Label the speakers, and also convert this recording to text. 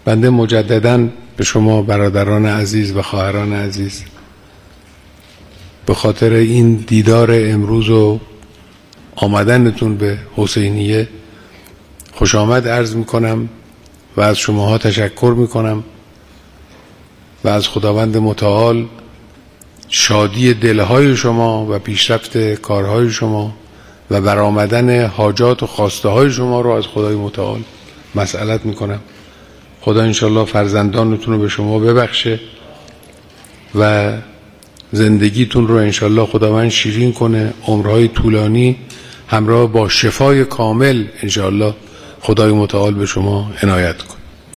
Speaker 1: بنده مجدداً به شما برادران عزیز و خواهران عزیز به خاطر این دیدار امروز و آمدنتون به حسینیه خوش آمد عرض میکنم و از شماها تشکر میکنم و از خداوند متعال شادی دلهای شما و پیشرفت کارهای شما و برآمدن حاجات و خواسته های شما رو از خدای متعال مسئلت میکنم. خدا انشالله فرزندانتون رو به شما ببخشه و زندگیتون رو انشالله خداوند شیرین کنه، عمرهای طولانی همراه با شفای کامل انشالله خدای متعال به شما عنایت کنه.